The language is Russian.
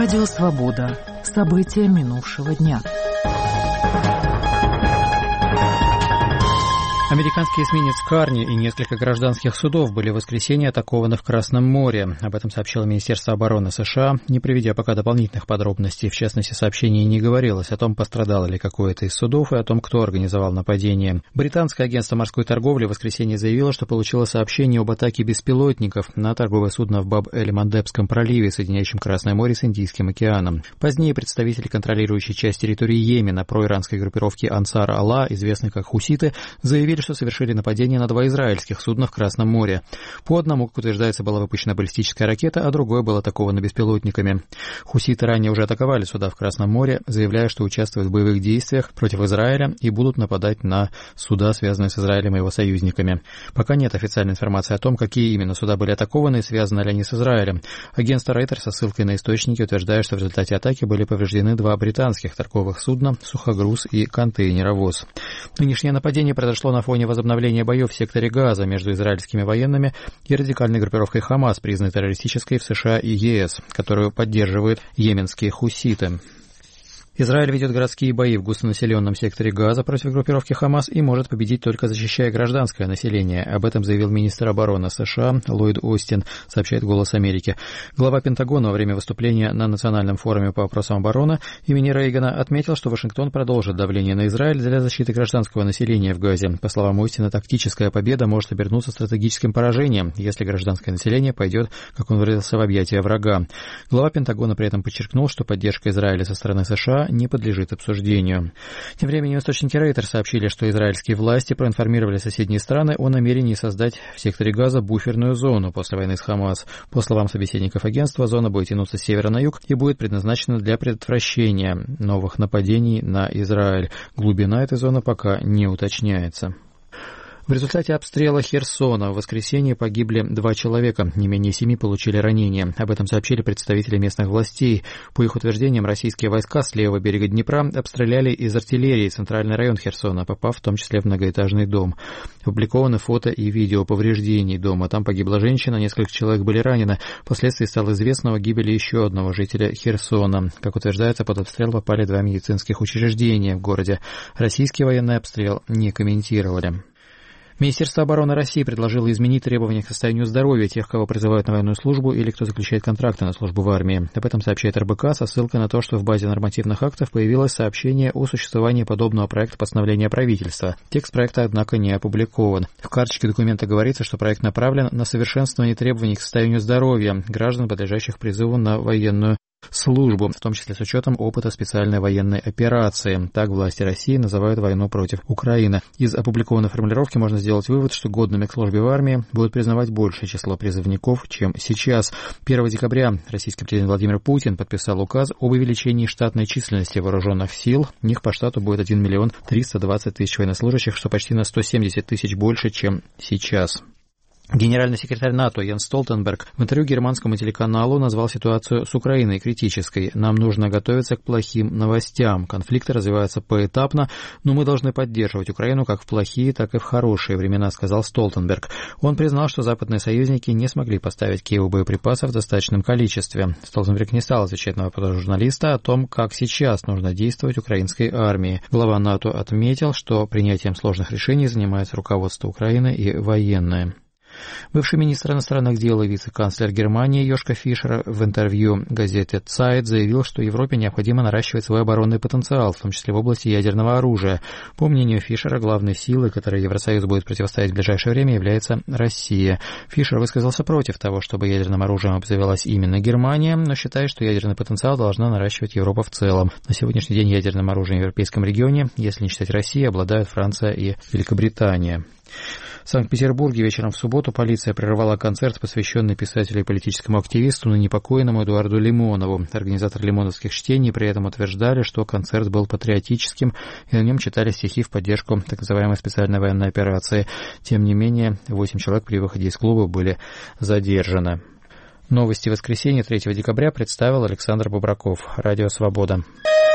Радио «Свобода». События минувшего дня. Американский эсминец «Карни» и несколько гражданских судов были в воскресенье атакованы в Красном море. Об этом сообщило Министерство обороны США, не приведя пока дополнительных подробностей. В частности, сообщение не говорилось о том, пострадало ли какое-то из судов и о том, кто организовал нападение. Британское агентство морской торговли в воскресенье заявило, что получило сообщение об атаке беспилотников на торговое судно в Баб-эль-Мандебском проливе, соединяющем Красное море с Индийским океаном. Позднее представители контролирующей часть территории Йемена проиранской группировки Ансар Алла, известной как хуситы, заявили, что совершили нападение на 2 израильских судна в Красном море. По одному, как утверждается, была выпущена баллистическая ракета, а другое было атаковано беспилотниками. Хуситы ранее уже атаковали суда в Красном море, заявляя, что участвуют в боевых действиях против Израиля и будут нападать на суда, связанные с Израилем и его союзниками. Пока нет официальной информации о том, какие именно суда были атакованы и связаны ли они с Израилем. Агентство Reuters со ссылкой на источники утверждает, что в результате атаки были повреждены 2 британских торговых судна, сухогруз и контейнеровоз. Нынешнее нападение произошло на фоне возобновления боев в секторе Газа между израильскими военными и радикальной группировкой Хамас, признанной террористической в США и ЕС, которую поддерживают йеменские хуситы. Израиль ведет городские бои в густонаселенном секторе Газа против группировки Хамас и может победить, только защищая гражданское население. Об этом заявил министр обороны США Ллойд Остин, сообщает «Голос Америки». Глава Пентагона во время выступления на Национальном форуме по вопросам обороны имени Рейгана отметил, что Вашингтон продолжит давление на Израиль для защиты гражданского населения в Газе. По словам Остина, тактическая победа может обернуться стратегическим поражением, если гражданское население пойдет, как он выразился, в объятия врага. Глава Пентагона при этом подчеркнул, что поддержка Израиля со стороны США не подлежит обсуждению. Тем временем источники Reuters сообщили, что израильские власти проинформировали соседние страны о намерении создать в секторе Газа буферную зону после войны с Хамас. По словам собеседников агентства, зона будет тянуться с севера на юг и будет предназначена для предотвращения новых нападений на Израиль. Глубина этой зоны пока не уточняется. В результате обстрела Херсона в воскресенье погибли 2 человека, не менее 7 получили ранения. Об этом сообщили представители местных властей. По их утверждениям, российские войска с левого берега Днепра обстреляли из артиллерии центральный район Херсона, попав в том числе в многоэтажный дом. Опубликованы фото и видео повреждений дома. Там погибла женщина, несколько человек были ранены. Впоследствии стало известно о гибели еще одного жителя Херсона. Как утверждается, под обстрел попали 2 медицинских учреждения в городе. Российский военный обстрел не комментировали. Министерство обороны России предложило изменить требования к состоянию здоровья тех, кого призывают на военную службу или кто заключает контракты на службу в армии. Об этом сообщает РБК со ссылкой на то, что в базе нормативных актов появилось сообщение о существовании подобного проекта постановления правительства. Текст проекта, однако, не опубликован. В карточке документа говорится, что проект направлен на совершенствование требований к состоянию здоровья граждан, подлежащих призыву на военную службу, в том числе с учетом опыта специальной военной операции. Так власти России называют войну против Украины. Из опубликованной формулировки можно сделать вывод, что годными к службе в армии будут признавать большее число призывников, чем сейчас. 1 декабря российский президент Владимир Путин подписал указ об увеличении штатной численности вооруженных сил. У них по штату будет 1 миллион 320 тысяч военнослужащих, что почти на 170 тысяч больше, чем сейчас. Генеральный секретарь НАТО Йенс Столтенберг в интервью германскому телеканалу назвал ситуацию с Украиной критической. «Нам нужно готовиться к плохим новостям. Конфликты развиваются поэтапно, но мы должны поддерживать Украину как в плохие, так и в хорошие времена», — сказал Столтенберг. Он признал, что западные союзники не смогли поставить Киеву боеприпасов в достаточном количестве. Столтенберг не стал отвечать на вопрос журналиста о том, как сейчас нужно действовать украинской армии. Глава НАТО отметил, что принятием сложных решений занимается руководство Украины и военные. Бывший министр иностранных дел и вице-канцлер Германии Йошка Фишер в интервью газете Zeit заявил, что Европе необходимо наращивать свой оборонный потенциал, в том числе в области ядерного оружия. По мнению Фишера, главной силой, которой Евросоюз будет противостоять в ближайшее время, является Россия. Фишер высказался против того, чтобы ядерным оружием обзавелась именно Германия, но считает, что ядерный потенциал должна наращивать Европа в целом. На сегодняшний день ядерным оружием в европейском регионе, если не считать России, обладают Франция и Великобритания. В Санкт-Петербурге вечером в субботу полиция прервала концерт, посвященный писателю и политическому активисту, ныне покойному Эдуарду Лимонову. Организаторы лимоновских чтений при этом утверждали, что концерт был патриотическим, и на нем читали стихи в поддержку так называемой специальной военной операции. Тем не менее, 8 человек при выходе из клуба были задержаны. Новости воскресенья 3 декабря представил Александр Бубраков. Радио «Свобода».